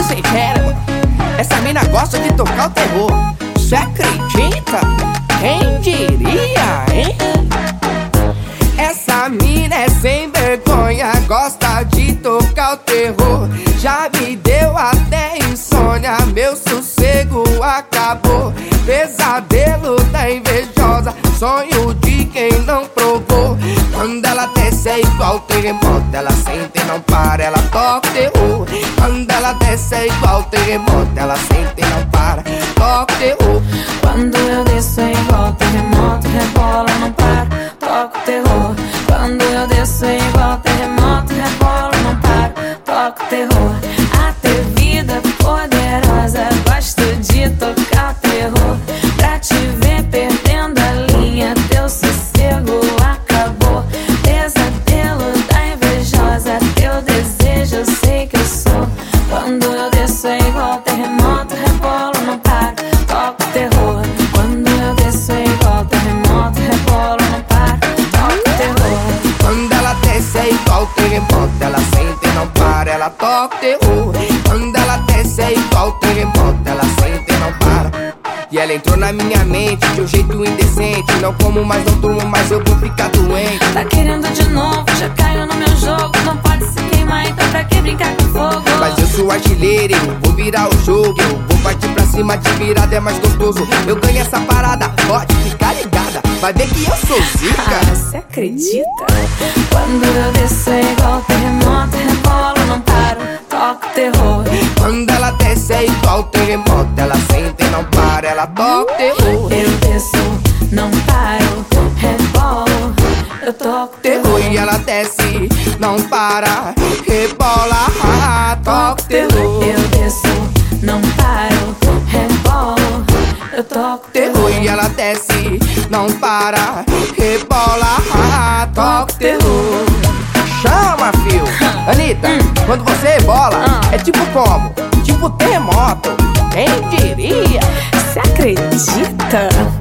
sincero, essa mina gosta de tocar o terror. Cê acredita? Quem diria, hein? Essa mina é sem vergonha, gosta de tocar o terror. Já me deu até insônia, meu sossego acabou. Pesadelo da invejosa, sonho de quem não provou. Quando ela desce é igual terremoto, ela sente e não para, ela toca o terror. Quando ela desce é igual terremoto, ela sente e não para, toca o terror. Quando eu desço é igual terremoto, rebola, não para, toca o terror. Quando eu desço é igual terremoto, rebola, não para, toca o terror. Atrevida, poderosa, gosto de tocar o terror. Pra te ver perdendo a linha, teu sossego acabou. Pesadelo da invejosa, teu desejo eu sei que eu sou. Quando eu desço é igual terremoto, rebola, não para, toca o terror. Quando eu desço é igual terremoto, rebola, não para, toca o terror. Quando ela desce é igual terremoto, ela sente e não para, ela toca o terror. Quando ela desce é igual terremoto, ela sente e não para. E ela entrou na minha mente de um jeito indecente. Não como mais, não durmo mais, eu vou ficar doente. Tá querendo de novo, já caiu no meu jogo. Não pode se queimar, então pra que brincar com fogo? Mas eu sou artilheiro, eu vou virar o jogo. Eu vou partir pra cima, de virada é mais gostoso. Eu ganho essa parada, pode ficar ligada, vai ver que eu sou zica. Ah, cê acredita? Quando eu desço é igual terremoto, rebola, não paro, toca o terror. Quando ela desce é igual terremoto, ela sente e não para, ela toca o terror. Eu desço, não paro, rebolo, eu toco o terror. E ela desce, não para, rebola, toca o terror. Eu desço, não paro, rebolo, eu toco o terror. E ela desce, não para, rebola, toca o terror. Chama, fio. Anitta, quando você rebola, é tipo como? Tipo terremoto, quem diria? Cê acredita?